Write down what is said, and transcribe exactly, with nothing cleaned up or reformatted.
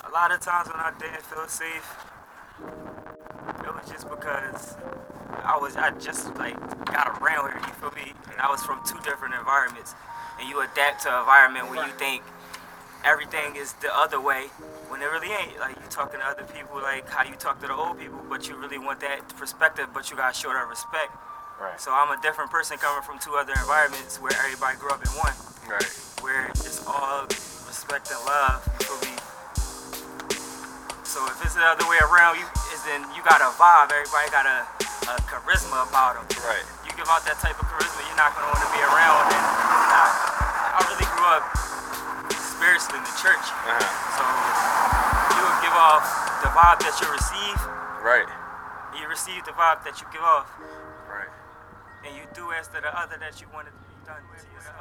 A lot of times when I didn't feel safe, it was just because I was I just like got around here. You feel me? And I was from two different environments, and you adapt to an environment where you think everything is the other way when it really ain't. Like you talking to other people like how you talk to the old people, but you really want that perspective, but you got short of respect. Right. So I'm a different person coming from two other environments where everybody grew up in one. Right. Where it's all respect and love. You feel me? So if it's the other way around, you is then you got a vibe. Everybody got a, a charisma about them. Right. You give out that type of charisma, you're not gonna want to be around. And I, I really grew up spiritually in the church. Uh-huh. So you would give off the vibe that you receive. Right. You receive the vibe that you give off. Right. And you do as to the other that you wanted to be done to yourself.